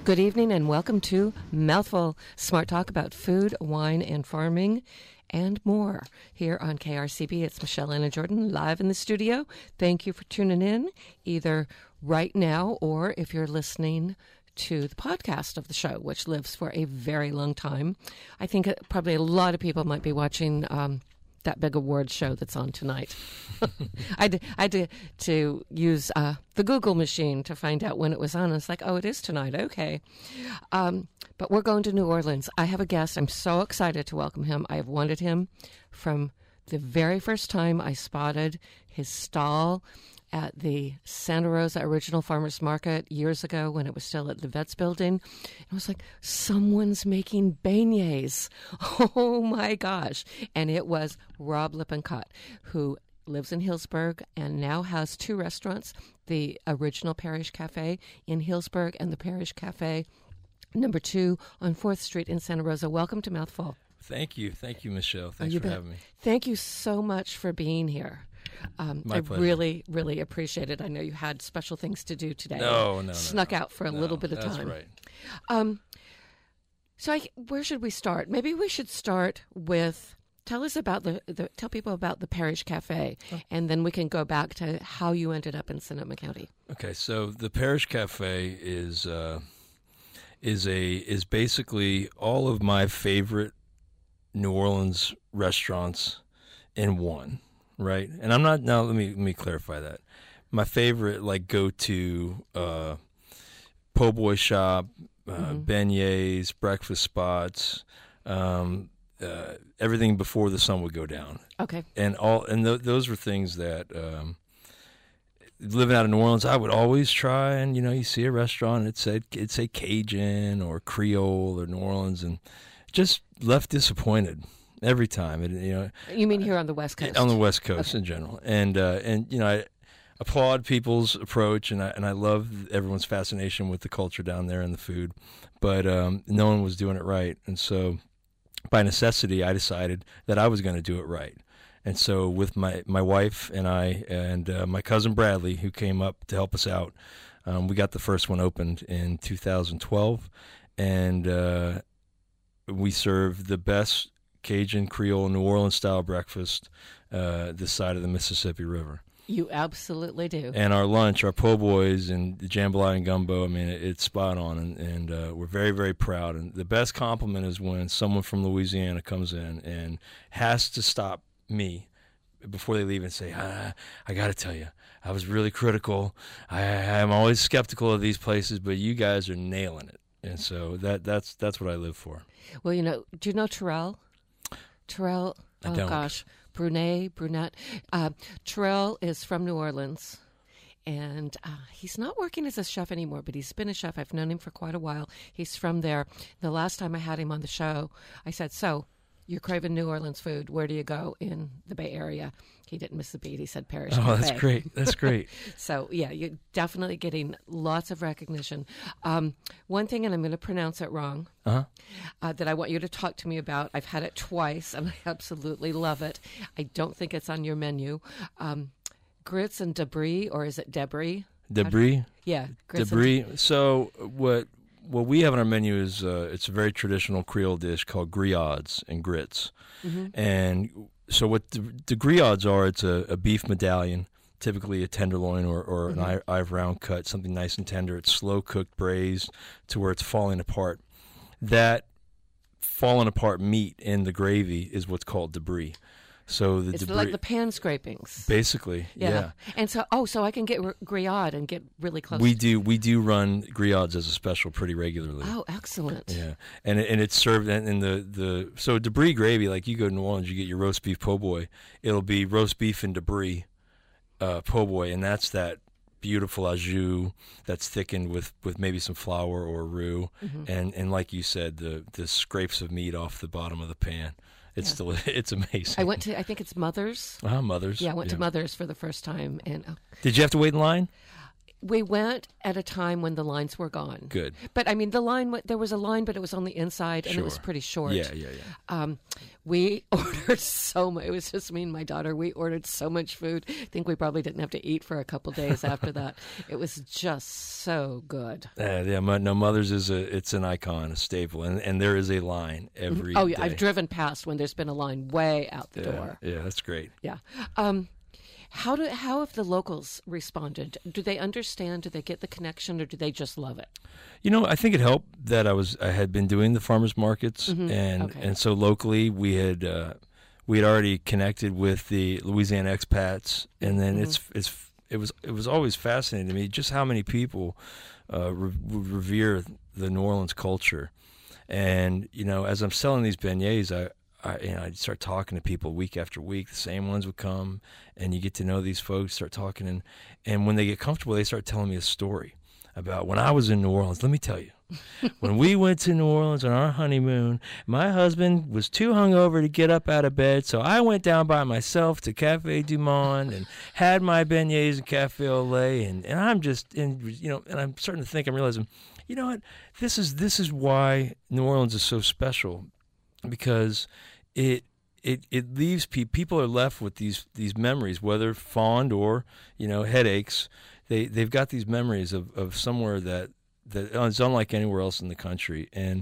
Good evening and welcome to Mouthful, smart talk about food, wine, and farming, and more. Here on KRCB, it's Michelle Anna Jordan live in the studio. Thank you for tuning in, either right now or if you're listening to the podcast of the show, which lives for a very long time. I think probably a lot of people might be watching that big award show that's on tonight. I had to use the Google machine to find out when it was on. It's like, oh, it is tonight. Okay. But we're going to New Orleans. I have a guest. I'm so excited to welcome him. I have wanted him from the very first time I spotted his stall at the Santa Rosa Original Farmers Market years ago when it was still at the Vets Building. I was like, someone's making beignets. Oh, my gosh. And it was Rob Lippincott, who lives in Hillsburg and now has two restaurants, the Original Parish Cafe in Hillsburg and the Parish Cafe number 2 on 4th Street in Santa Rosa. Welcome to Mouthful. Thank you, Michelle. Thanks for having me. Thank you so much for being here. My pleasure. Really, really appreciate it. I know you had special things to do today. No. Snuck out for a little bit of time. That's right. So where should we start? Maybe we should start with, tell us about tell people about the Parish Cafe, and then we can go back to how you ended up in Sonoma County. Okay, so the Parish Cafe is basically all of my favorite New Orleans restaurants in one. Right, and I'm not now. Let me clarify that. My favorite, go-to po' boy shop, beignets, breakfast spots, everything before the sun would go down. Okay, and those were things that living out of New Orleans, I would always try. And you see a restaurant, it'd say Cajun or Creole or New Orleans, and just left disappointed. Every time, You mean here on the West Coast? On the West Coast in general, and I applaud people's approach, and I love everyone's fascination with the culture down there and the food, but no one was doing it right, and so by necessity, I decided that I was going to do it right, and so with my wife and I and my cousin Bradley, who came up to help us out, we got the first one opened in 2012, and we served the best Cajun, Creole, New Orleans style breakfast this side of the Mississippi River. You absolutely do. And our lunch, our po' boys and the jambalaya and gumbo, I mean, it's spot on, and we're very, very proud. And the best compliment is when someone from Louisiana comes in and has to stop me before they leave and say, I got to tell you, I was really critical. I'm always skeptical of these places, but you guys are nailing it. And so that's what I live for. Well, do you know Terrell? Terrell, Brunette. Terrell is from New Orleans, and he's not working as a chef anymore, but he's been a chef. I've known him for quite a while. He's from there. The last time I had him on the show, I said, so you're craving New Orleans food. Where do you go in the Bay Area? He didn't miss a beat. He said Parish Cafe. Oh, that's great. That's great. So, yeah, you're definitely getting lots of recognition. One thing, and I'm going to pronounce it wrong, that I want you to talk to me about. I've had it twice, and I absolutely love it. I don't think it's on your menu. Grits and debris, or is it debris? Debris? Yeah. Debris. So what we have on our menu is it's a very traditional Creole dish called griots and grits. Mm-hmm. And so what the griots are, it's a beef medallion, typically a tenderloin or an Ive round cut, something nice and tender. It's slow cooked, braised to where it's falling apart. That fallen apart meat in the gravy is what's called debris. So it's debris, like the pan scrapings, basically. Yeah. And so I can get griot and get really close. We do run griots as a special pretty regularly. Oh, excellent. Yeah, and it's served in the so debris gravy. Like you go to New Orleans, you get your roast beef po' boy. It'll be roast beef and debris po' boy, and that's that beautiful au jus that's thickened with maybe some flour or roux, and like you said, the scrapes of meat off the bottom of the pan. It's it's amazing. I went to, I think it's Mother's. Mother's. Yeah, I went to Mother's for the first time. And did you have to wait in line? We went at a time when the lines were gone. Good. But I mean, there was a line, but it was on the inside, and it was pretty short. Yeah. We ordered so much. It was just me and my daughter. We ordered so much food. I think we probably didn't have to eat for a couple days after that. It was just so good. Mother's it's an icon, a staple, and there is a line every day. day. I've driven past when there's been a line way out the door. Yeah, that's great. Yeah. How have the locals responded? Do they understand? Do they get the connection, or do they just love it? I think it helped that I had been doing the farmers markets, and so locally we had already connected with the Louisiana expats, and then it was always fascinating to me just how many people revere the New Orleans culture, and as I'm selling these beignets, I'd start talking to people week after week. The same ones would come, and you get to know these folks, start talking, and when they get comfortable, they start telling me a story about when I was in New Orleans. Let me tell you, when we went to New Orleans on our honeymoon, my husband was too hungover to get up out of bed, so I went down by myself to Cafe Du Monde and had my beignets and cafe au lait, and I'm just, and I'm starting to think, I'm realizing, you know what, this is why New Orleans is so special, because it leaves people are left with these memories, whether fond or headaches. They've got these memories of somewhere that is unlike anywhere else in the country, and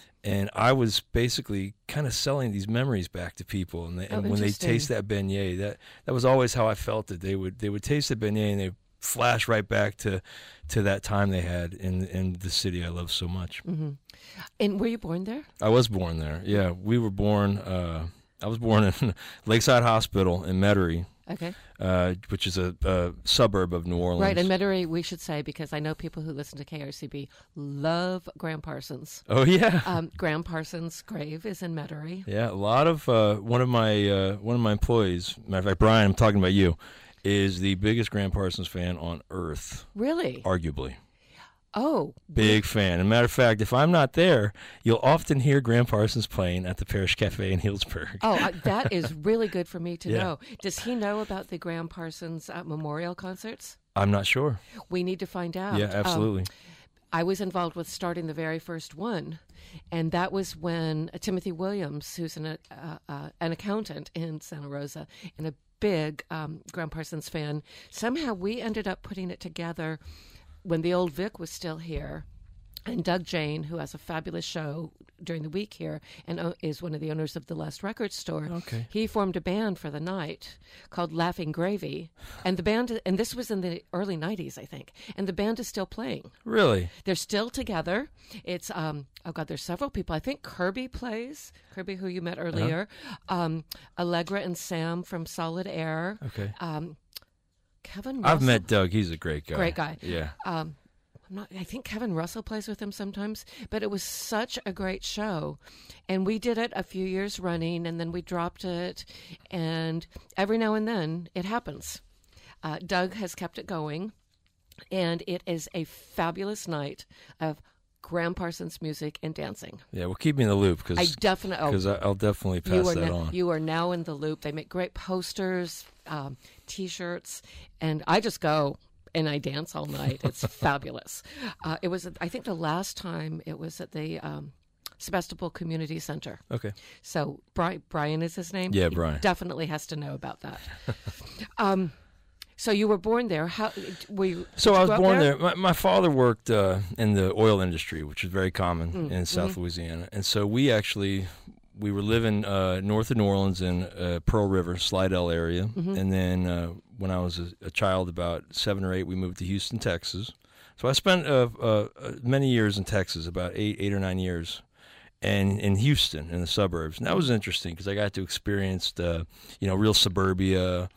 I was basically kind of selling these memories back to people, and when they taste that beignet, that was always how I felt it. They would taste the beignet and they flash right back to that time they had in the city I love so much. Mm-hmm. And were you born there? I was born there. Yeah, we were born. I was born in Lakeside Hospital in Metairie. Okay. Which is a suburb of New Orleans. Right, and Metairie, we should say, because I know people who listen to KRCB love Graham Parsons. Oh, yeah. Graham Parsons' grave is in Metairie. Yeah, a lot of one of my employees, matter of fact, Brian, I'm talking about you, is the biggest Graham Parsons fan on earth. Really? Arguably. Oh. Big fan. As a matter of fact, if I'm not there, you'll often hear Graham Parsons playing at the Parish Cafe in Healdsburg. Oh, that is really good for me to know. Does he know about the Graham Parsons memorial concerts? I'm not sure. We need to find out. Yeah, absolutely. I was involved with starting the very first one, and that was when Timothy Williams, who's an accountant in Santa Rosa and a big Graham Parsons fan, somehow we ended up putting it together when the old Vic was still here, and Doug Jane, who has a fabulous show during the week here and is one of the owners of the Last Record Store, he formed a band for the night called Laughing Gravy, and the band, and this was in the early 90s, I think, and the band is still playing. Really? They're still together. It's, there's several people. I think Kirby plays, Kirby, who you met earlier, Allegra and Sam from Solid Air. Okay. Kevin Russell. I've met Doug. He's a great guy. Great guy. Yeah. I think Kevin Russell plays with him sometimes, but it was such a great show. And we did it a few years running, and then we dropped it. And every now and then it happens. Doug has kept it going, and it is a fabulous night of Graham Parsons music and dancing. Yeah, well, keep me in the loop because I'll definitely pass that on. You are now in the loop. They make great posters, T-shirts, and I just go and I dance all night. It's fabulous. It was, I think, the last time it was at the Sebastopol Community Center. Okay. So Brian is his name? Yeah, Brian. He definitely has to know about that. So you were born there. How were you? So I was born there. My father worked in the oil industry, which is very common in South Louisiana. And so we were living north of New Orleans in Pearl River, Slidell area. And then when I was a child, about 7 or 8, we moved to Houston, Texas. So I spent many years in Texas, about 8 or 9 years, and in Houston, in the suburbs. And that was interesting because I got to experience real suburbia,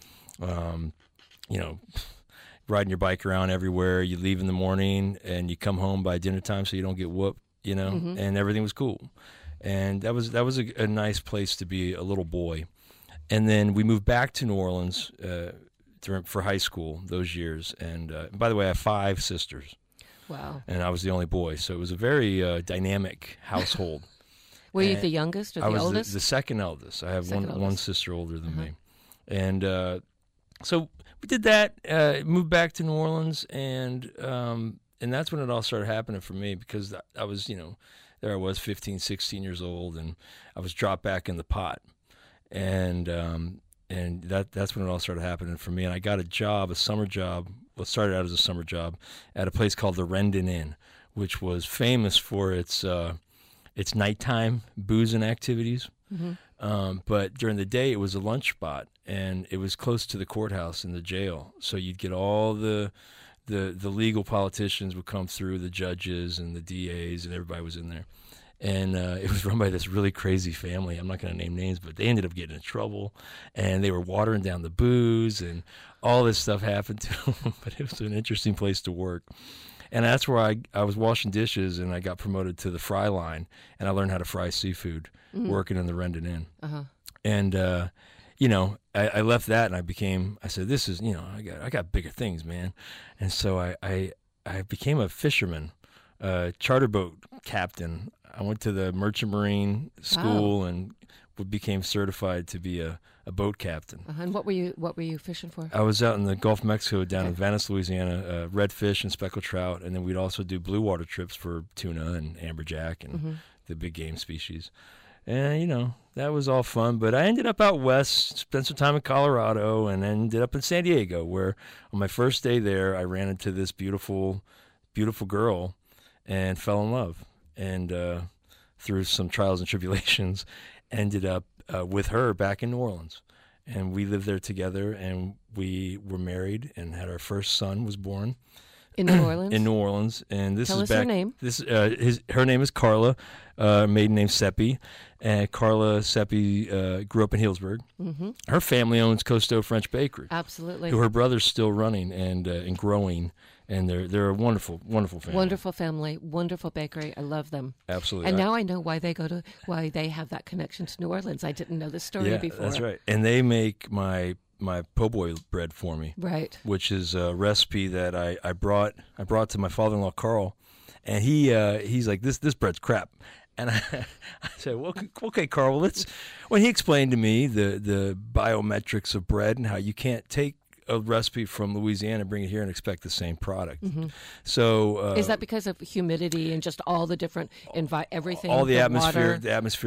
riding your bike around everywhere. You leave in the morning and you come home by dinner time so you don't get whooped, and everything was cool. And that was a nice place to be a little boy. And then we moved back to New Orleans for high school those years. And by the way, I have 5 sisters. Wow. And I was the only boy, so it was a very dynamic household. Were you the youngest or the oldest? I was the second eldest. I have one sister older than me. And So we did that, moved back to New Orleans, and that's when it all started happening for me, because I was, there I was 15, 16 years old, and I was dropped back in the pot. And that's when it all started happening for me. And I got a summer job. Well, it started out as a summer job at a place called the Rendon Inn, which was famous for its nighttime boozing activities. Mm-hmm. But during the day, it was a lunch spot, and it was close to the courthouse and the jail. So you'd get all the legal politicians would come through, the judges and the DAs, and everybody was in there. And it was run by this really crazy family. I'm not going to name names, but they ended up getting in trouble, and they were watering down the booze, and all this stuff happened to them. But it was an interesting place to work. And that's where I was washing dishes, and I got promoted to the fry line, and I learned how to fry seafood working in the Rendon Inn. Uh-huh. And, I left that, and I said, this is, I got bigger things, man. And so I became a fisherman, charter boat captain. I went to the Merchant Marine School and became certified to be a boat captain. Uh-huh. And what were you fishing for? I was out in the Gulf of Mexico, down in Venice, Louisiana, redfish and speckled trout, and then we'd also do blue water trips for tuna and amberjack and the big game species. And, that was all fun. But I ended up out west, spent some time in Colorado, and ended up in San Diego, where on my first day there, I ran into this beautiful, beautiful girl and fell in love. And through some trials and tribulations, ended up with her back in New Orleans. And we lived there together, and we were married and had our first son was born. In New Orleans? In New Orleans. And this Tell is us back, her name. Her name is Carla, maiden name Seppi. And Carla Seppi grew up in Healdsburg. Mm-hmm. Her family owns Costeau French Bakery. Absolutely. Who her brother's still running and growing. And they're a wonderful, wonderful family. Wonderful family, wonderful bakery. I love them. Absolutely. And now I know why they have that connection to New Orleans. I didn't know this story before. That's right. And they make my po' boy bread for me. Right. Which is a recipe that I brought to my father-in-law Carl, and he's like, this bread's crap. And I said, well, okay, Carl, when he explained to me the biometrics of bread and how you can't take a recipe from Louisiana, bring it here, and expect the same product. Mm-hmm. So is that because of humidity and just all the different everything? All the atmospheric,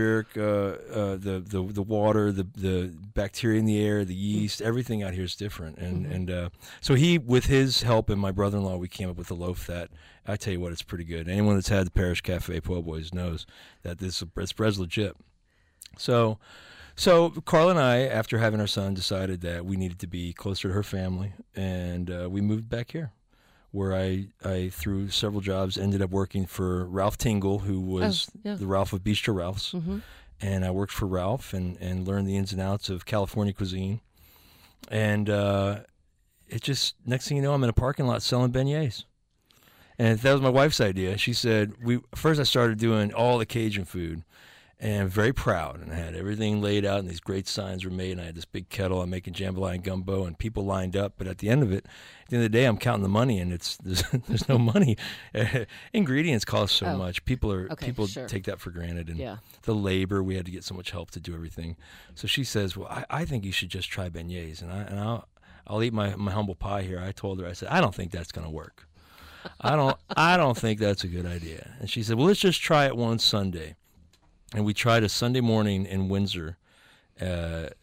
the water, the bacteria in the air, the yeast, everything out here is different. And so he, with his help and my brother-in-law, we came up with a loaf that, I tell you what, it's pretty good. Anyone that's had the Parish Cafe Po' Boys knows that this bread's legit. So Carl and I, after having our son, decided that we needed to be closer to her family, and we moved back here, where I through several jobs, ended up working for Ralph Tingle, who was the Ralph of Bistro Ralph's, and I worked for Ralph and learned the ins and outs of California cuisine, and it just, next thing you know, I'm in a parking lot selling beignets. And that was my wife's idea. She said, first I started doing all the Cajun food, and I'm very proud, and I had everything laid out, and these great signs were made, and I had this big kettle. I'm making jambalaya and gumbo, and people lined up. But at the end of the day, I'm counting the money, and there's no money. Ingredients cost so much. People take that for granted, and the labor, we had to get so much help to do everything. So she says, well, I think you should just try beignets, and I'll eat my humble pie here. I told her, I said, I don't think that's going to work. I don't think that's a good idea. And she said, well, let's just try it one Sunday. And we tried a Sunday morning in Windsor, and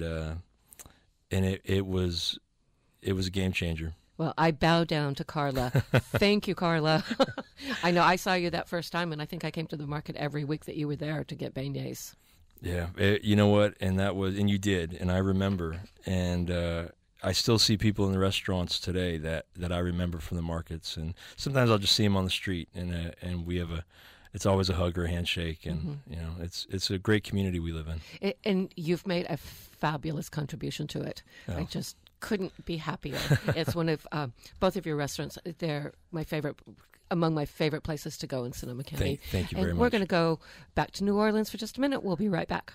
it was a game changer. Well, I bow down to Carla. Thank you, Carla. I know I saw you that first time, and I think I came to the market every week that you were there to get beignets. Yeah, you know what? And you did, and I remember, and I still see people in the restaurants today that I remember from the markets, and sometimes I'll just see them on the street, and we have it's always a hug or a handshake, and it's a great community we live in. And you've made a fabulous contribution to it. Oh. I just couldn't be happier. It's one of both of your restaurants. They're among my favorite places to go in Sonoma County. Thank you very much. We're going to go back to New Orleans for just a minute. We'll be right back.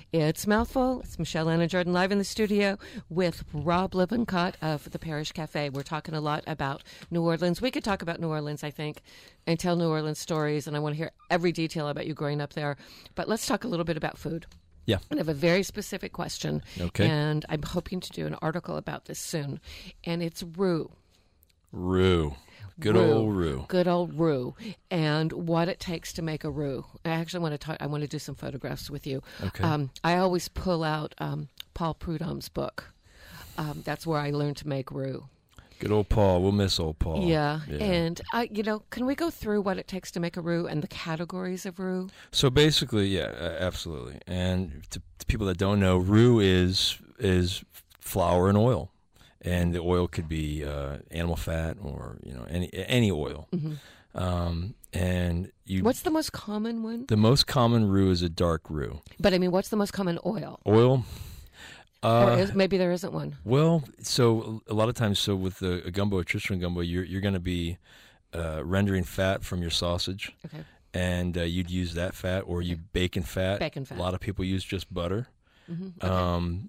It's Mouthful. It's Michelle Anna Jordan live in the studio with Rob Lippincott of the Parish Cafe. We're talking a lot about New Orleans. We could talk about New Orleans, I think, and tell New Orleans stories, and I want to hear every detail about you growing up there. But let's talk a little bit about food. Yeah. I have a very specific question, Okay. and I'm hoping to do an article about this soon, and it's roux. Roux. Good old roux. Good old roux, and what it takes to make a roux. I actually want to talk. I want to do some photographs with you. Okay. I always pull out Paul Prudhomme's book. That's where I learned to make roux. Good old Paul. We'll miss old Paul. Yeah. And can we go through what it takes to make a roux and the categories of roux? So basically, yeah, absolutely. And to people that don't know, roux is flour and oil. And the oil could be animal fat or any oil. Mm-hmm. And what's the most common one? The most common roux is a dark roux. But I mean, what's the most common oil? Oil. Maybe there isn't one. Well, so a lot of times, with a gumbo, a traditional gumbo, you're going to be rendering fat from your sausage. Okay. And you'd use that fat, or you bacon fat. Bacon fat. A lot of people use just butter. Mm-hmm. Okay.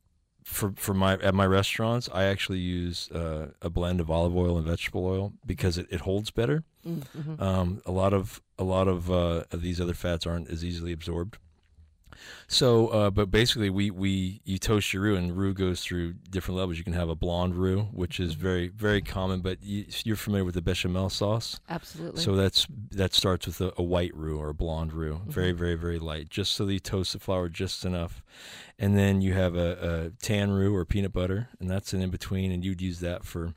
At my restaurants, I actually use a blend of olive oil and vegetable oil because it holds better. Mm-hmm. A lot of these other fats aren't as easily absorbed. So, but basically, you toast your roux, and roux goes through different levels. You can have a blonde roux, which is very, very common, but you're familiar with the bechamel sauce. Absolutely. So that starts with a white roux or a blonde roux, very, very, very light, just so that you toast the flour just enough. And then you have a tan roux or peanut butter, and that's an in-between, and you'd use that for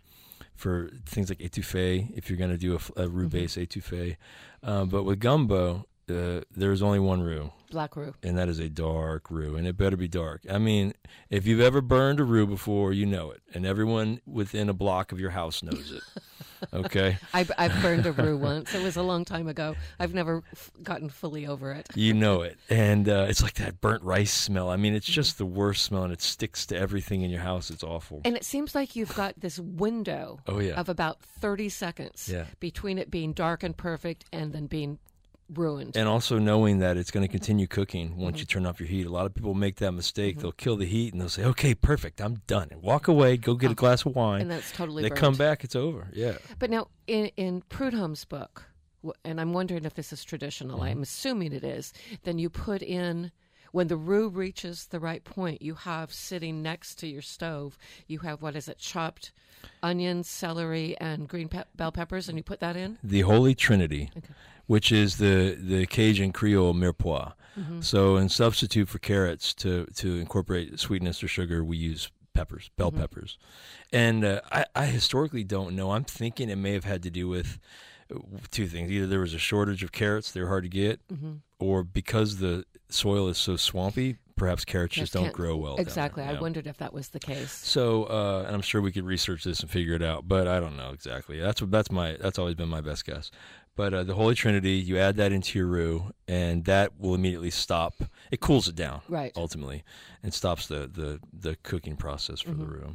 things like étouffée, if you're going to do a roux-based étouffée. But with gumbo, there's only one roux. Black roux. And that is a dark roux, and it better be dark. I mean, if you've ever burned a roux before, you know it, and everyone within a block of your house knows it. Okay? I've burned a roux once. It was a long time ago. I've never gotten fully over it. You know it. And it's like that burnt rice smell. I mean, it's just the worst smell, and it sticks to everything in your house. It's awful. And it seems like you've got this window of about 30 seconds between it being dark and perfect and then being ruined. And also knowing that it's going to continue cooking once you turn off your heat. A lot of people make that mistake. They'll kill the heat and they'll say, okay, perfect, I'm done. And walk away, go get a glass of wine. And that's totally They burnt. come back, it's over. Yeah. But now, in Prudhomme's book, and I'm wondering if this is traditional, I'm assuming it is, then you put in, when the roux reaches the right point, you have sitting next to your stove, you have, chopped onions, celery, and green bell peppers, and you put that in? The Holy Trinity. Okay. Which is the Cajun Creole mirepoix. So in substitute for carrots to incorporate sweetness or sugar, we use peppers, bell peppers. And I historically don't know. I'm thinking it may have had to do with two things. Either there was a shortage of carrots, they were hard to get, or because the soil is so swampy, perhaps carrots just don't grow well. Exactly. Down there. I wondered if that was the case. So, and I'm sure we could research this and figure it out, but I don't know exactly. That's always been my best guess. But the Holy Trinity, you add that into your roux, and that will immediately stop. It cools it down, ultimately, and stops the cooking process for the roux.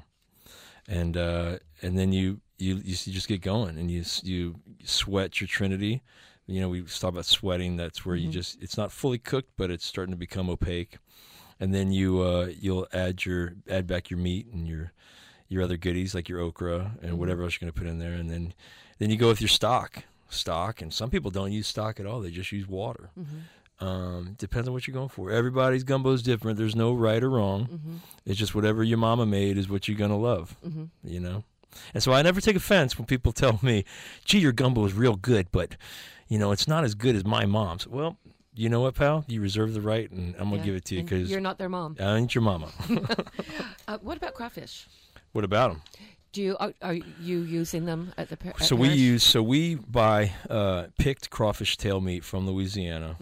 And then you just get going, and you sweat your Trinity. We talk about sweating. That's where it's not fully cooked, but it's starting to become opaque. And then you'll add back your meat and your other goodies like your okra and whatever else you're going to put in there, and then you go with your stock, and some people don't use stock at all. They just use water. Depends on what you're going for. Everybody's gumbo is different. There's no right or wrong. It's just whatever your mama made is what you're going to love, And so I never take offense when people tell me, gee, your gumbo is real good, but, it's not as good as my mom's. Well, you know what, pal? You reserve the right, and I'm going to give it to you because you're not their mom. I ain't your mama. What about crawfish? What about them? Are you using them at the parish? We buy picked crawfish tail meat from Louisiana,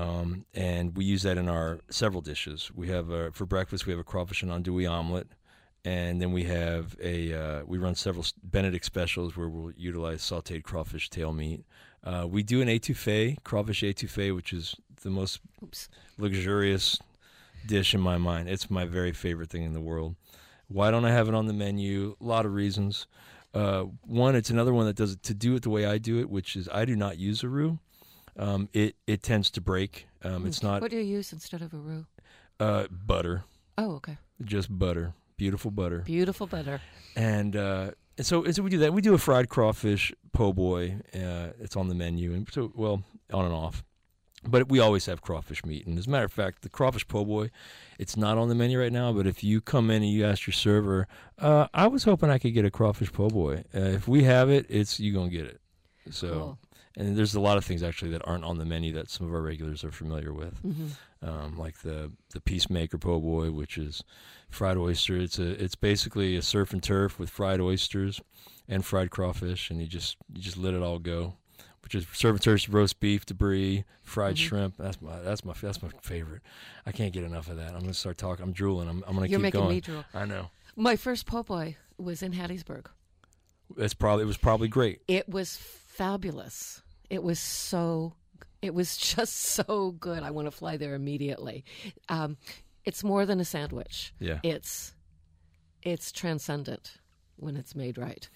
and we use that in our several dishes. We have for breakfast we have a crawfish and andouille omelet, and then we have we run several Benedict specials where we'll utilize sautéed crawfish tail meat. We do an étouffée, crawfish étouffée, which is the most luxurious dish in my mind. It's my very favorite thing in the world. Why don't I have it on the menu? A lot of reasons. One, it's another one that does it to do it the way I do it, which is I do not use a roux. It tends to break. It's not. What do you use instead of a roux? Butter. Oh, okay. Just butter. Beautiful butter. Beautiful butter. And so we do that. We do a fried crawfish po' boy. It's on the menu, and so on and off. But we always have crawfish meat. And as a matter of fact, the crawfish po' boy, it's not on the menu right now. But if you come in and you ask your server, I was hoping I could get a crawfish po' boy. If we have it, you're gonna get it. So. Cool. And there's a lot of things actually that aren't on the menu that some of our regulars are familiar with, like the Peacemaker po' boy, which is fried oyster. It's basically a surf and turf with fried oysters and fried crawfish, and you just let it all go. Which is surf and turf, roast beef, debris, fried shrimp. That's my favorite. I can't get enough of that. I'm gonna start talking. I'm drooling. I'm gonna You're keep making going. me drool. I know. My first po' boy was in Hattiesburg. It was probably great. It was fabulous. It was just so good. I want to fly there immediately. It's more than a sandwich. Yeah. It's transcendent when it's made right.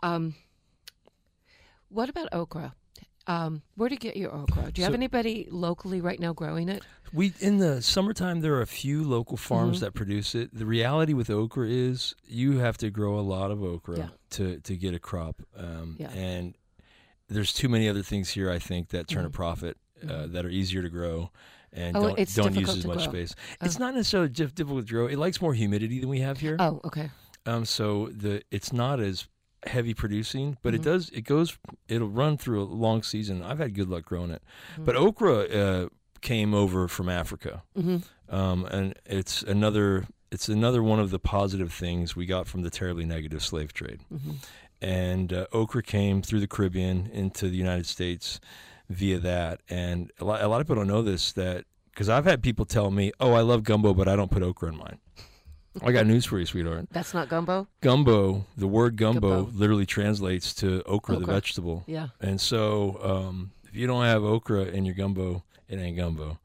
What about okra? Where to get your okra? Do you have anybody locally right now growing it? In the summertime, there are a few local farms that produce it. The reality with okra is you have to grow a lot of okra to get a crop. And there's too many other things here, I think, that turn a profit that are easier to grow and don't use as much space. It's not necessarily difficult to grow. It likes more humidity than we have here. Oh, okay. So it's not as heavy producing, but it'll run through a long season. I've had good luck growing it. But okra came over from Africa, and it's another one of the positive things we got from the terribly negative slave trade. And okra came through the Caribbean into the United States via that. And a lot of people don't know this, because I've had people tell me, "Oh, I love gumbo, but I don't put okra in mine." I got news for you, sweetheart. That's not gumbo? Gumbo, the word gumbo literally translates to okra, the vegetable. Yeah. And so if you don't have okra in your gumbo, it ain't gumbo.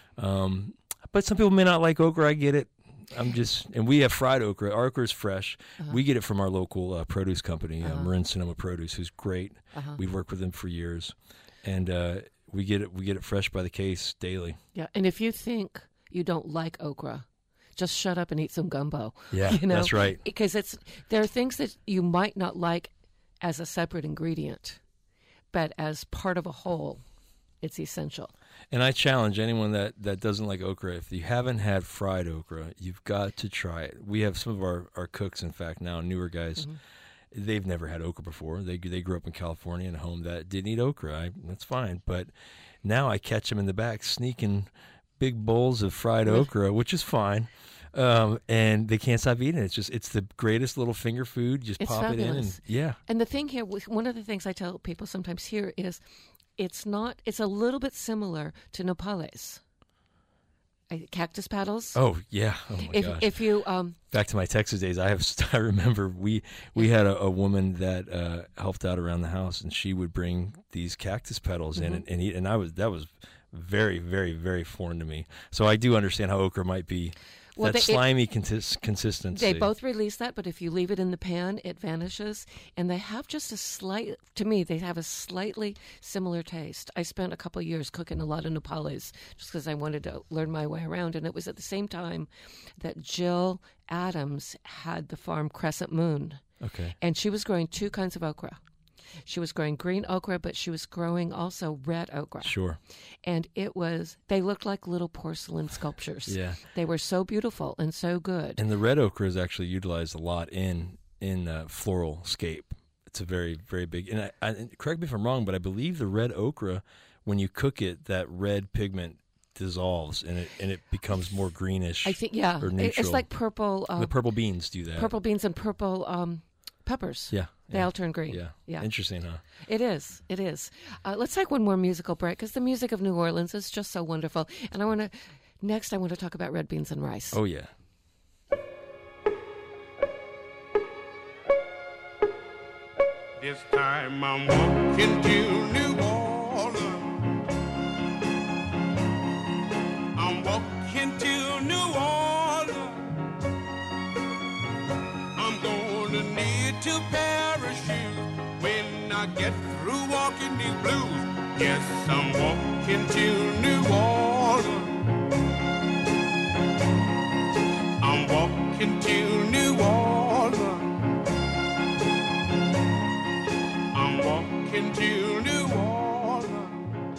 But some people may not like okra. I get it. And we have fried okra. Our okra is fresh. We get it from our local produce company, Marin Sonoma Produce, who's great. We've worked with them for years. And we get it fresh by the case daily. Yeah. And if you think you don't like okra, just shut up and eat some gumbo. Yeah, that's right. Because there are things that you might not like as a separate ingredient, but as part of a whole, it's essential. And I challenge anyone that doesn't like okra, if you haven't had fried okra, you've got to try it. We have some of our cooks, in fact, now, newer guys, they've never had okra before. They grew up in California in a home that didn't eat okra. That's fine. But now I catch them in the back sneaking big bowls of fried okra, which is fine. And they can't stop eating it. It's the greatest little finger food. Just it's pop fabulous. it in. And the thing here, one of the things I tell people sometimes here is it's a little bit similar to nopales. Cactus paddles. Oh yeah. Oh my gosh. If you back to my Texas days, I remember we had a woman that helped out around the house, and she would bring these cactus petals in and eat, and that was very, very, very foreign to me. So I do understand how okra might be slimy consistency. They both release that, but if you leave it in the pan, it vanishes. And they have just they have a slightly similar taste. I spent a couple of years cooking a lot of nopales just because I wanted to learn my way around. And it was at the same time that Jill Adams had the farm Crescent Moon. Okay. And she was growing two kinds of okra. She was growing green okra, but she was growing also red okra. Sure. And they looked like little porcelain sculptures. Yeah. They were so beautiful and so good. And the red okra is actually utilized a lot in floral scape. It's a very, very big, and correct me if I'm wrong, but I believe the red okra, when you cook it, that red pigment dissolves and it becomes more greenish. I think, yeah. Or neutral. It's like purple. The purple beans do that. Purple beans and purple peppers. Yeah. They all turn green. Yeah. Interesting, huh? It is. Let's take one more musical break because the music of New Orleans is just so wonderful. And I want to talk about red beans and rice. Oh, yeah. This time I'm walking to New Orleans. I'm walking to New Orleans. I'm gonna need to parachute when I get through walking these blues. Yes, I'm walking to New Orleans. walking to New Orleans.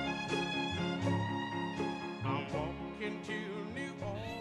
I'm walking to New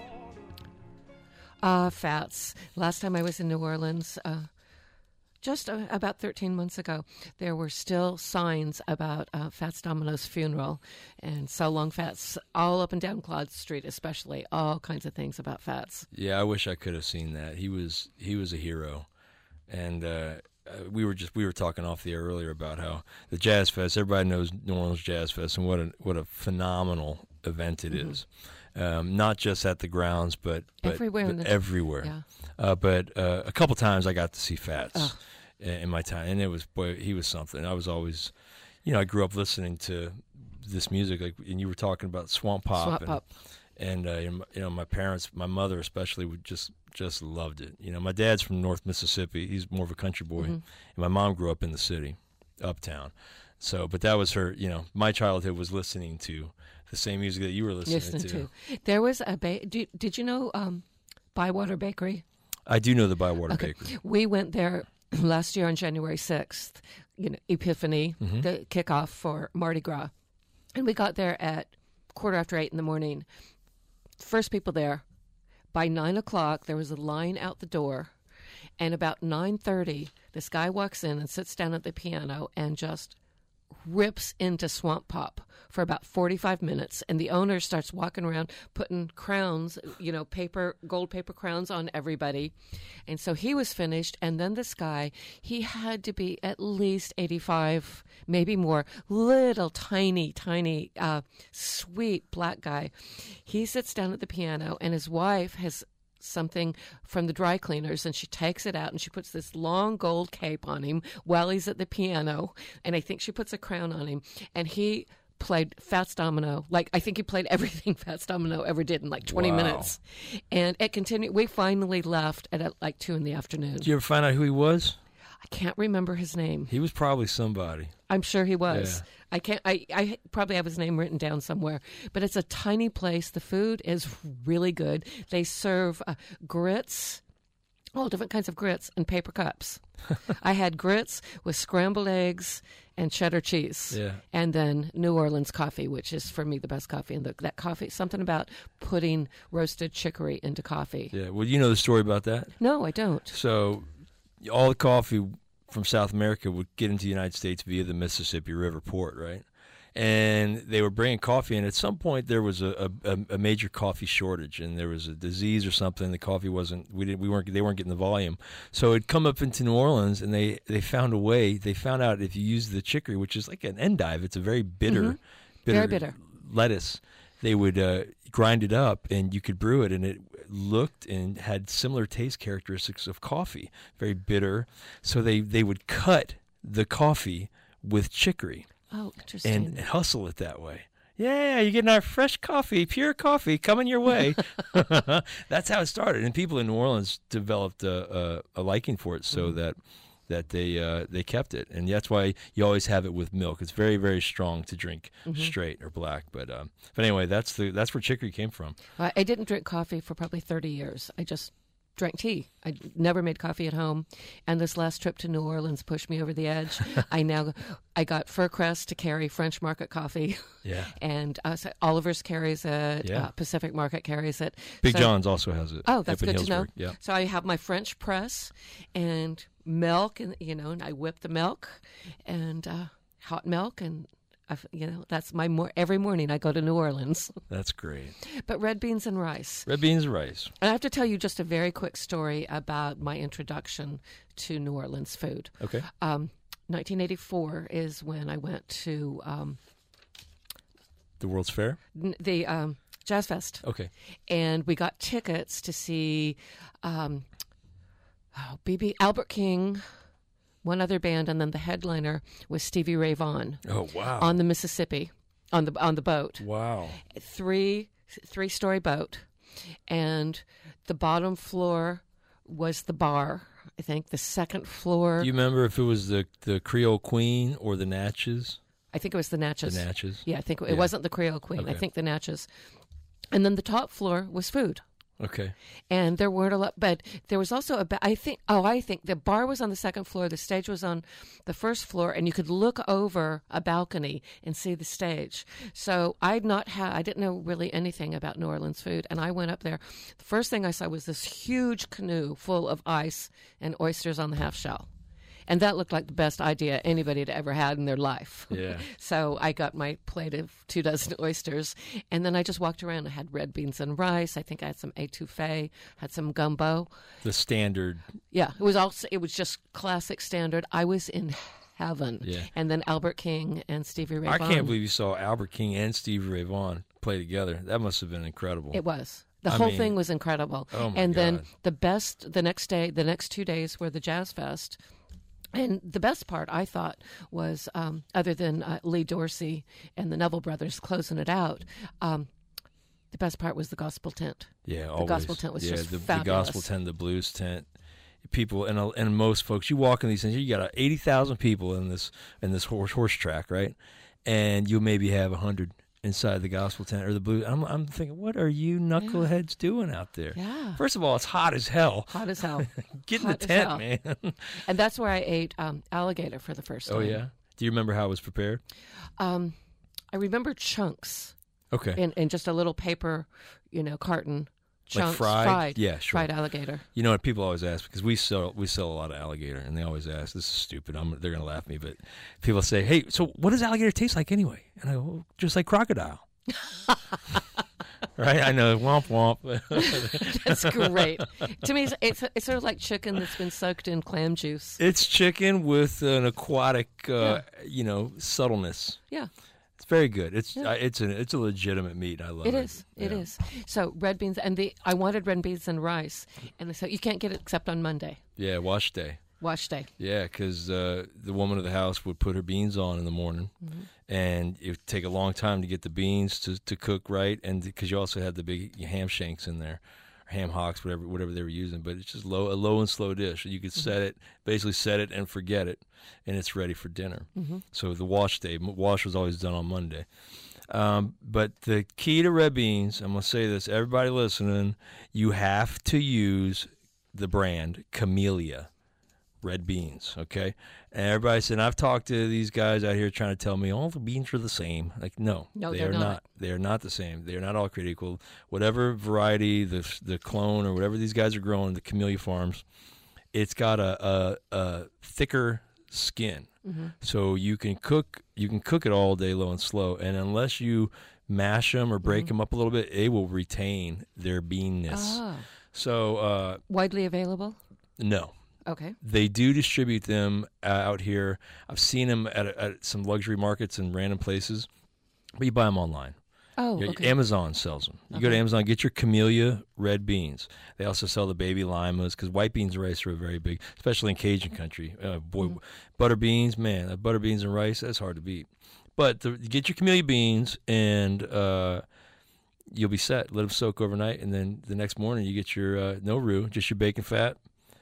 Orleans. Fats. Last time I was in New Orleans, just about 13 months ago, there were still signs about Fats Domino's funeral, and so long Fats all up and down Claude Street, especially all kinds of things about Fats. Yeah, I wish I could have seen that. He was a hero, and we were talking off the air earlier about how the Jazz Fest. Everybody knows New Orleans Jazz Fest, and what a phenomenal event it is. Not just at the grounds, but everywhere. Everywhere. Yeah. But a couple times I got to see Fats in my time, and it was, boy, he was something. I was always, I grew up listening to this music, like, and you were talking about Swamp Pop. And my parents, my mother especially, would just loved it. My dad's from North Mississippi. He's more of a country boy, and my mom grew up in the city, uptown. So, but that was her. My childhood was listening to the same music that you were listening to. There was a did you know Bywater Bakery? I do know the Bywater Bakery. We went there last year on January 6th, Epiphany, the kickoff for Mardi Gras. And we got there at 8:15 in the morning. First people there. By 9 o'clock, there was a line out the door. And about 9:30, this guy walks in and sits down at the piano and just rips into Swamp Pop for about 45 minutes, and the owner starts walking around putting crowns, gold paper crowns on everybody. And so he was finished, and then this guy, he had to be at least 85, maybe more, little tiny, sweet black guy. He sits down at the piano, and his wife has something from the dry cleaners, and she takes it out and she puts this long gold cape on him while he's at the piano, and I think she puts a crown on him, and he played Fats Domino. Like, I think he played everything Fats Domino ever did in like 20 minutes. And it continued. We finally left at like 2 in the afternoon. Did you ever find out who he was? I can't remember his name. He was probably somebody. I'm sure he was. Yeah. I probably have his name written down somewhere. But it's a tiny place. The food is really good. They serve grits, all different kinds of grits, in paper cups. I had grits with scrambled eggs and cheddar cheese. Yeah. And then New Orleans coffee, which is, for me, the best coffee. And that coffee, something about putting roasted chicory into coffee. Yeah. Well, you know the story about that? No, I don't. So all the coffee from South America would get into the United States via the Mississippi River port, right? And they were bringing coffee in. At some point, there was a major coffee shortage, and there was a disease or something. The coffee they weren't getting the volume. So it'd come up into New Orleans, and they found a way. They found out if you use the chicory, which is like an endive, it's a very bitter, very bitter lettuce. They would grind it up, and you could brew it, and it looked and had similar taste characteristics of coffee, very bitter. So they would cut the coffee with chicory. Oh, interesting. And hustle it that way. Yeah, you're getting our fresh coffee, pure coffee coming your way. That's how it started. And people in New Orleans developed a liking for it, so that they kept it. And that's why you always have it with milk. It's very, very strong to drink straight or black. But anyway, that's where chicory came from. I didn't drink coffee for probably 30 years. I just drank tea. I never made coffee at home. And this last trip to New Orleans pushed me over the edge. I got Furcrest to carry French Market coffee. Yeah. And so Oliver's carries it. Yeah. Pacific Market carries it. Big John's also has it. Oh, that's good to know. Yeah. So I have my French press and milk, and and I whip the milk and hot milk, and that's my every morning I go to New Orleans. That's great. But red beans and rice. Red beans and rice. And I have to tell you just a very quick story about my introduction to New Orleans food. Okay. 1984 is when I went to the World's Fair? The Jazz Fest. Okay. And we got tickets to see B.B. Albert King, one other band, and then the headliner was Stevie Ray Vaughan. Oh, wow. On the Mississippi, on the boat. Wow. Three-story boat, and the bottom floor was the bar. I think the second floor. Do you remember if it was the Creole Queen or the Natchez? I think it was the Natchez. The Natchez. Yeah, I think it wasn't the Creole Queen. Okay. I think the Natchez. And then the top floor was food. Okay. And there weren't a lot, but there was also I think the bar was on the second floor, the stage was on the first floor, and you could look over a balcony and see the stage. So I didn't know really anything about New Orleans food, and I went up there. The first thing I saw was this huge canoe full of ice and oysters on the half shell. And that looked like the best idea anybody had ever had in their life. Yeah. So I got my plate of 24 oysters, and then I just walked around. I had red beans and rice. I think I had some etouffee, had some gumbo. The standard. Yeah, it was just classic standard. I was in heaven. Yeah. And then Albert King and Stevie Ray I Vaughan. can't believe you saw Albert King and Stevie Ray Vaughan play together. That must have been incredible. It was. The whole thing was incredible. Oh my and God. then the next 2 days were the Jazz Fest. And the best part, I thought, was other than Lee Dorsey and the Neville Brothers closing it out, the best part was the gospel tent. Yeah, the always. gospel tent was just the fabulous. gospel tent, the blues tent. People and most folks, you walk in these things, you got 80,000 people in this horse track, right? And you maybe have 100 inside the gospel tent or the blues. I'm thinking, what are you knuckleheads doing out there? Yeah. First of all, it's hot as hell. Hot as hell. Get in Hot the as hell. tent, man. And that's where I ate alligator for the first time. Oh yeah. Do you remember how it was prepared? I remember chunks Okay. in just a little paper, carton. Chunks, Like fried? Yeah, sure. Fried alligator. You know what people always ask, because we sell a lot of alligator, and they always ask, this is stupid, they're going to laugh at me, but people say, hey, so what does alligator taste like anyway? And I go, well, just like crocodile. Right? I know, womp womp. That's great. To me, it's sort of like chicken that's been soaked in clam juice. It's chicken with an aquatic, subtleness. Yeah. It's very good. It's a legitimate meat. I love it. It is. It is. So red beans I wanted red beans and rice, and so you can't get it except on Monday, Yeah, wash day. wash day. Yeah, because the woman of the house would put her beans on in the morning, and it would take a long time to get the beans to cook right, and because you also had the big ham shanks in there, or ham hocks, whatever they were using. But it's just a low and slow dish. You could set it and forget it, and it's ready for dinner. So the wash was always done on Monday. But the key to red beans, I'm going to say this, everybody listening, you have to use the brand Camellia red beans, okay? And everybody said, I've talked to these guys out here trying to tell me all the beans are the same. Like, no they are not. They are not the same. They are not all created equal. Whatever variety, the clone or whatever these guys are growing, the Camellia Farms, it's got a thicker skin. So you can cook it all day low and slow, and unless you mash them or break them up a little bit, it will retain their beanness. Oh. So Widely available? no. Okay. They do distribute them out here. I've seen them at some luxury markets and random places, but you buy them online. Oh, okay. Amazon sells them. You go to Amazon, get your Camellia red beans. They also sell the baby limas, because white beans and rice are very big, especially in Cajun country. Butter beans, man, butter beans and rice, that's hard to beat. But get your Camellia beans, and you'll be set. Let them soak overnight, and then the next morning you get your no roux, just your bacon fat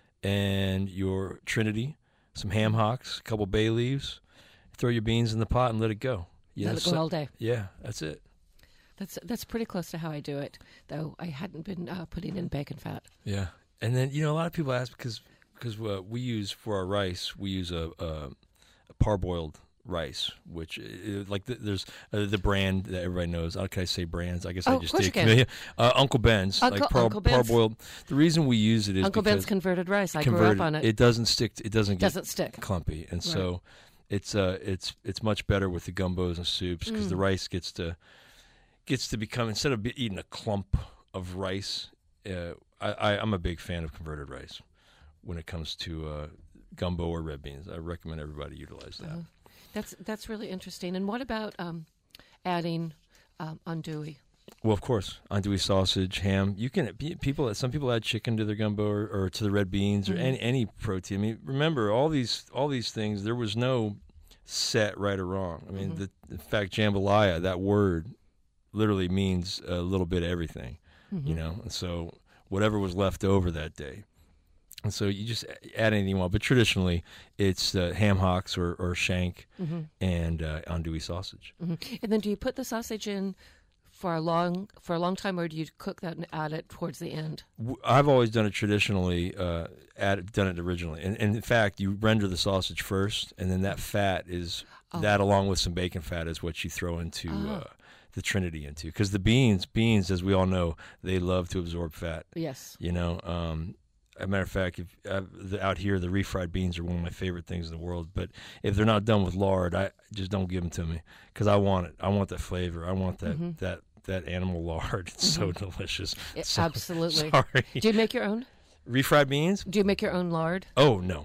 and your Trinity, some ham hocks, a couple bay leaves. Throw your beans in the pot and let it go. Let it go all day. Yeah, that's it. That's pretty close to how I do it, though I hadn't been putting in bacon fat. Yeah, and then a lot of people ask because we use for our rice, we use a parboiled rice, which there's the brand that everybody knows. How can I say brands? I guess I just did. Camellia. Uncle Ben's, Uncle Ben's. parboiled. The reason we use it is Uncle Ben's converted rice. I grew up on it. It doesn't stick. It doesn't stick clumpy, and so it's much better with the gumbos and soups, because the rice gets to become, instead of eating a clump of rice. I'm a big fan of converted rice when it comes to gumbo or red beans. I recommend everybody utilize that. That's really interesting. And what about adding andouille? Well, of course, andouille sausage, ham. You can some people add chicken to their gumbo or to the red beans or any protein. I mean, remember all these things. There was no set right or wrong. I mean, in fact, jambalaya, that word literally means a little bit of everything. And so whatever was left over that day. And so you just add anything you want, but traditionally it's ham hocks or shank and andouille sausage. And then do you put the sausage in for a long time, or do you cook that and add it towards the end? I've always done it traditionally, done it originally. And in fact, you render the sausage first, and then that fat is, that along with some bacon fat is what you throw into the Trinity into. Because the beans, as we all know, they love to absorb fat. Yes. You know, as a matter of fact, out here, the refried beans are one of my favorite things in the world. But if they're not done with lard, I just don't give them to me, because I want it. I want that flavor. I want that animal lard. It's so delicious. Absolutely. Sorry. Do you make your own? Refried beans? Do you make your own lard? Oh, no.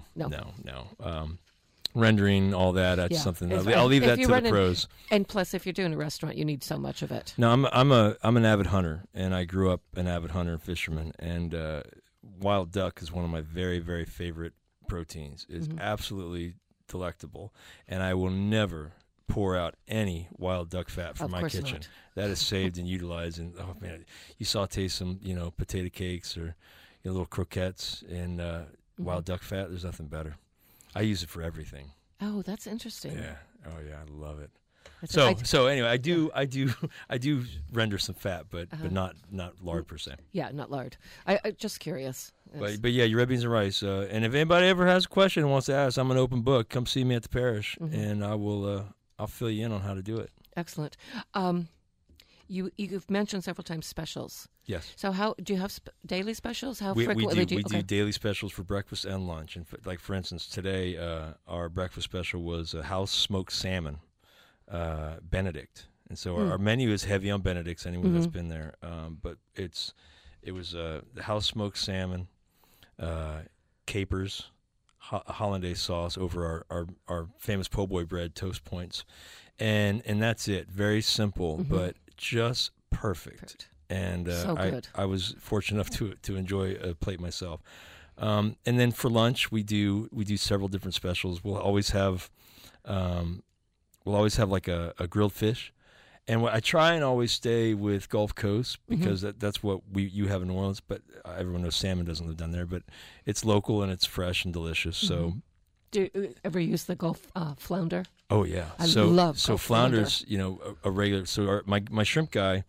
Rendering, all that, that's something. I'll leave that to the pros. And plus, if you're doing a restaurant, you need so much of it. No, I'm an avid hunter, and I grew up an avid hunter and fisherman, and wild duck is one of my very, very favorite proteins. It's absolutely delectable, and I will never pour out any wild duck fat from my kitchen. Not. That is saved and utilized. And oh man, you saute some, potato cakes or little croquettes in wild duck fat. There's nothing better. I use it for everything. Oh, that's interesting. Yeah. Oh yeah, I love it. So anyway, I do render some fat, but not lard per se. Yeah, not lard. I just curious. But yeah, your red beans and rice. And if anybody ever has a question and wants to ask, I'm an open book. Come see me at the parish, and I will. I'll fill you in on how to do it. Excellent. You've mentioned several times specials. Yes. So how do you have daily specials? How we frequently do you? We do daily specials for breakfast and lunch. And for instance, today our breakfast special was a house smoked salmon, Benedict. And so our menu is heavy on Benedicts. Anyone that's been there, but it was the house smoked salmon, capers, hollandaise sauce over our famous po' boy bread, toast points, and that's it. Very simple, but just perfect. And so good. I was fortunate enough to enjoy a plate myself. And then for lunch, we do several different specials. We'll always have like a grilled fish. And I try and always stay with Gulf Coast, because that's what you have in New Orleans. But everyone knows salmon doesn't live down there. But it's local and it's fresh and delicious. So, do you ever use the Gulf flounder? Oh yeah, I love Gulf flounders. A regular. So my shrimp guy,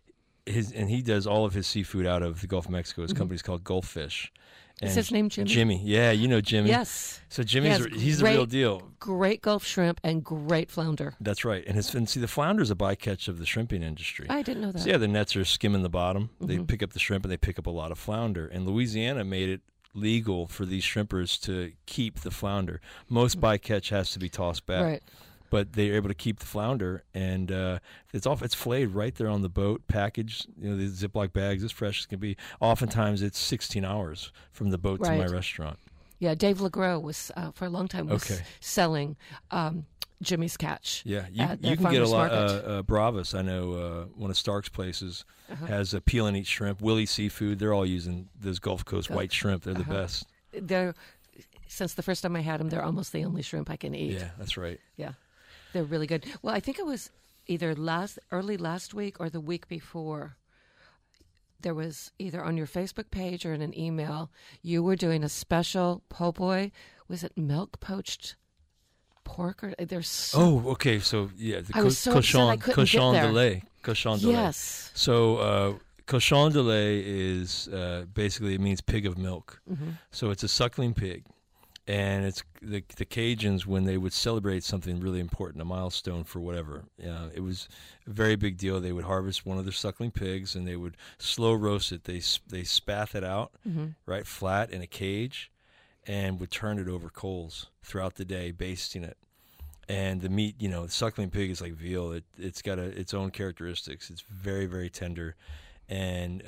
he does all of his seafood out of the Gulf of Mexico. His company's called Gulf Fish. Is his name Jimmy? Jimmy, yeah, you know Jimmy. Yes. So he's the real deal. Great Gulf shrimp and great flounder. That's right. And see, the flounder is a bycatch of the shrimping industry. I didn't know that. So yeah, the nets are skimming the bottom. They pick up the shrimp and they pick up a lot of flounder. And Louisiana made it legal for these shrimpers to keep the flounder. Most bycatch has to be tossed back. Right. But they're able to keep the flounder, and it's filleted right there on the boat, packaged, the Ziploc bags, as fresh as can be. Oftentimes, it's 16 hours from the boat to my restaurant. Yeah, Dave LeGros was for a long time selling Jimmy's Catch. Yeah, you can get a lot. Bravos, I know, one of Stark's places has a peel and eat shrimp. Willie Seafood, they're all using those Gulf Coast white shrimp. They're the best. Since the first time I had them, they're almost the only shrimp I can eat. Yeah, that's right. Yeah. They're really good. Well, I think it was either early last week or the week before. There was either on your Facebook page or in an email, you were doing a special po' boy. Was it milk poached pork? Or there's okay. So yeah, the I was so upset I couldn't cochon get there. de lait. Cochon de lait. Yes. So cochon de lait is basically, it means pig of milk. So it's a suckling pig. And it's the Cajuns, when they would celebrate something really important, a milestone for whatever. It was a very big deal. They would harvest one of their suckling pigs, and they would slow roast it. They spath it out, right, flat in a cage, and would turn it over coals throughout the day, basting it. And the meat, the suckling pig is like veal. It's got its own characteristics. It's very, very tender, and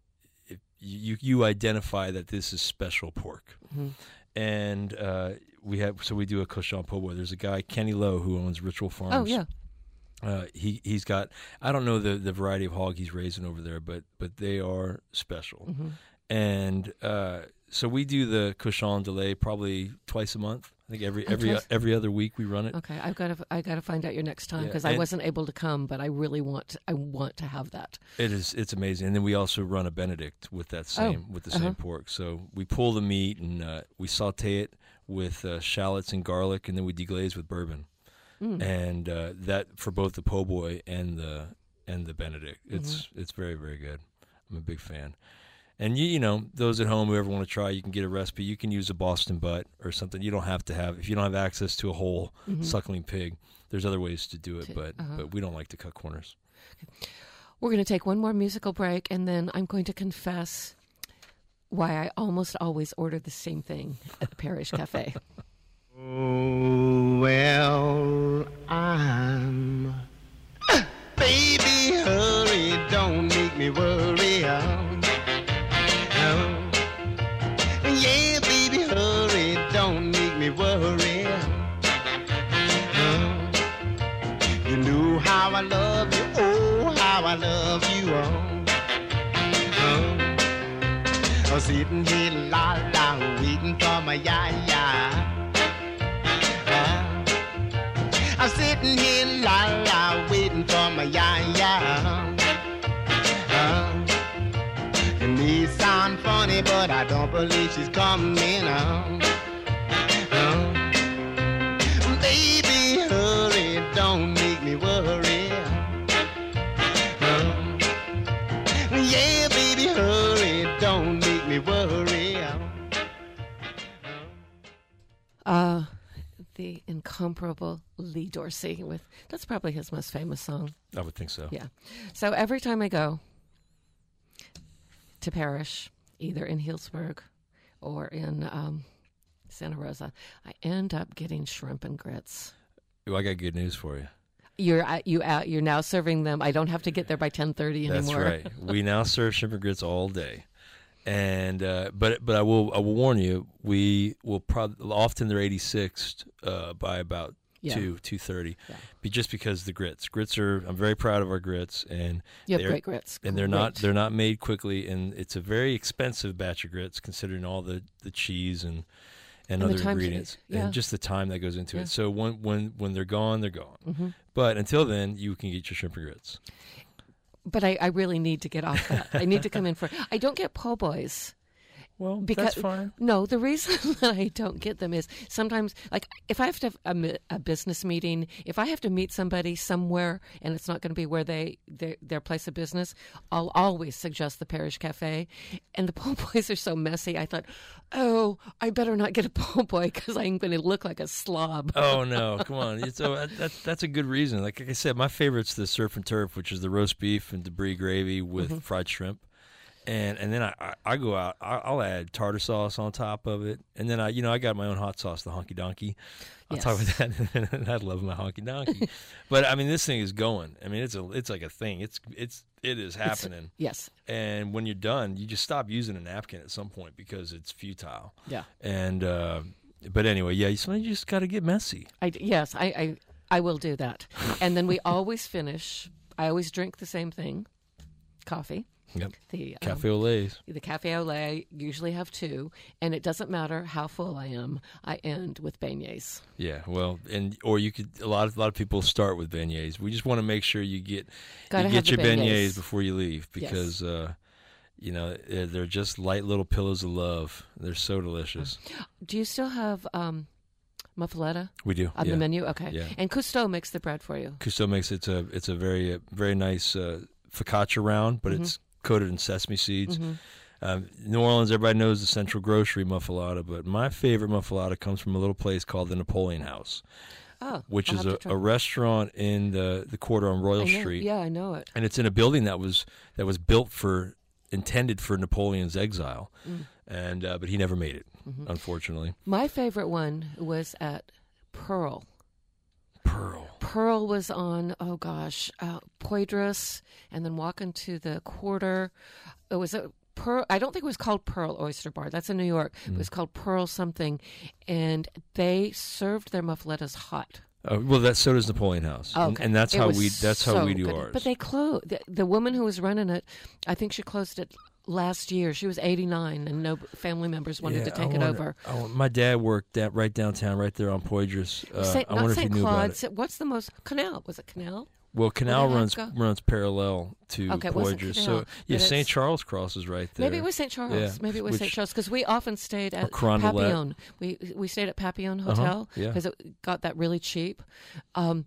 you identify that this is special pork. And we do a cochon po' boy. There's a guy, Kenny Lowe, who owns Ritual Farms. Oh yeah. He's got, I don't know the variety of hog he's raising over there, but they are special. And so we do the cochon de lait probably twice a month. I think every other week we run it. Okay, I got to find out your next time, because I wasn't able to come, but I really want to have that. It's amazing. And then we also run a Benedict with that same same pork. So we pull the meat and we saute it with shallots and garlic, and then we deglaze with bourbon. And that for both the po' boy and and the Benedict. It's very, very good. I'm a big fan. And you know, those at home who ever want to try, you can get a recipe. You can use a Boston butt or something. You don't have to have, if you don't have access to a whole suckling pig, there's other ways to do it, but we don't like to cut corners. Okay. We're going to take one more musical break, and then I'm going to confess why I almost always order the same thing at the Parish Cafe. Oh, well, I'm... Baby, hurry, don't make me worry. Yeah, baby, hurry, don't make me worry. You know how I love you, oh, how I love you. I'm sitting here, la, waiting for my ya-ya. I'm sitting here, la, waiting for my ya-ya. It may sound funny, but I don't believe she's coming. Baby, hurry, don't make me worry. Yeah, baby, hurry, don't make me worry. The incomparable Lee Dorsey that's probably his most famous song. I would think so. Yeah. So every time I go to Parish, either in Healdsburg or in Santa Rosa, I end up getting shrimp and grits. Oh, I got good news for you. You're now serving them. I don't have to get there by 10:30 anymore. That's right. We now serve shrimp and grits all day. And but I will warn you, we will probably often they're 86th by about 2:30, just because the grits are. I'm very proud of our grits, and you have great grits, and they're not made quickly, and it's a very expensive batch of grits considering all the cheese and other ingredients and just the time that goes into it. So when they're gone, they're gone. Mm-hmm. But until then, you can get your shrimp and grits. But I really need to get off that. I need to come in for... I don't get po' boys. Well, because, that's fine. No, the reason that I don't get them is sometimes, like, if I have to have a business meeting, if I have to meet somebody somewhere and it's not going to be where their place of business, I'll always suggest the Parish Cafe. And the po' boys are so messy. I thought, oh, I better not get a po' boy because I'm going to look like a slob. Oh, no, come on. That's a good reason. Like I said, my favorite's the surf and turf, which is the roast beef and debris gravy with fried shrimp. And then I go out. I'll add tartar sauce on top of it, and then I got my own hot sauce, the Honky Donkey. I'll talk about that. I love my Honky Donkey, but I mean this thing is going. I mean it's like a thing. It is happening. Yes. And when you're done, you just stop using a napkin at some point because it's futile. Yeah. And but anyway, you just got to get messy. I will do that, and then we always finish. I always drink the same thing, coffee. Yep. The Cafe au lait. The Cafe au lait, usually have two, and it doesn't matter how full I am. I end with beignets. Yeah, well, or you could. A lot of people start with beignets. We just want to make sure you get your beignets before you leave because they're just light little pillows of love. They're so delicious. Do you still have muffaletta? We do on the menu. Okay, yeah. And Cousteau makes the bread for you. Cousteau makes it's a very very nice focaccia round, but it's coated in sesame seeds. New Orleans, everybody knows the Central Grocery muffaletta, but my favorite muffaletta comes from a little place called the Napoleon House, which is a restaurant in the quarter on Royal Street. Yeah, I know it. And it's in a building that was built intended for Napoleon's exile, and but he never made it, unfortunately. My favorite one was at Pearl. Pearl was on, Poydras, and then walking to the quarter. It was a Pearl. I don't think it was called Pearl Oyster Bar. That's in New York. It was called Pearl something, and they served their muffalettas hot. So does Napoleon House, and that's how we do ours. But they closed. The woman who was running it, I think she closed it last year. She was 89, and no family members wanted to take it over. My dad worked right downtown, right there on Poydras. I wonder if you knew about it. What's the most Canal? Was it Canal? Well, Canal runs parallel to Poydras. So St. Charles Cross is right there. Maybe it was St. Charles. Yeah. Maybe it was St. Charles because we often stayed at Papillon. We stayed at Papillon Hotel because it got that really cheap.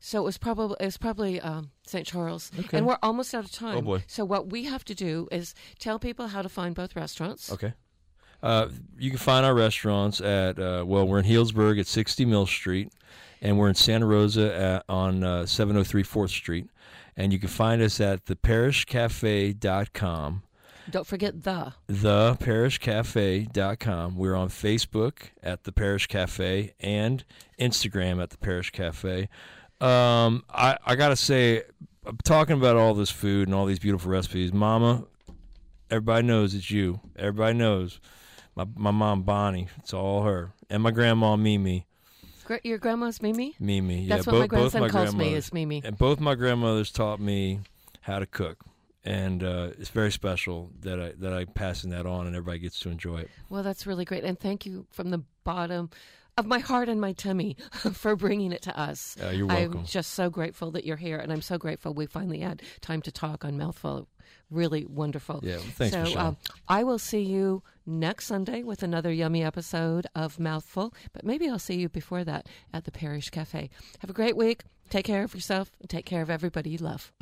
So it was probably St. Charles, Okay. and we're almost out of time. Oh, boy. So what we have to do is tell people how to find both restaurants. Okay. You can find our restaurants at, we're in Healdsburg at 60 Mill Street, and we're in Santa Rosa on 703 4th Street. And you can find us at theparishcafe.com. Don't forget theparishcafe.com. We're on Facebook at The Parish Cafe and Instagram at The Parish Cafe. I got to say, I'm talking about all this food and all these beautiful recipes. Mama, everybody knows it's you. Everybody knows. My mom, Bonnie, it's all her. And my grandma, Mimi. Your grandma's Mimi? Mimi, That's yeah. what my grandson both my calls me, grandmothers. is Mimi. And both my grandmothers taught me how to cook. And it's very special that I'm passing that on and everybody gets to enjoy it. Well, that's really great. And thank you from the bottom of my heart and my tummy for bringing it to us. You're welcome. I'm just so grateful that you're here, and I'm so grateful we finally had time to talk on Mouthful. Really wonderful. Yeah, well, thanks, Michelle. I will see you next Sunday with another yummy episode of Mouthful, but maybe I'll see you before that at the Parish Cafe. Have a great week. Take care of yourself, and take care of everybody you love.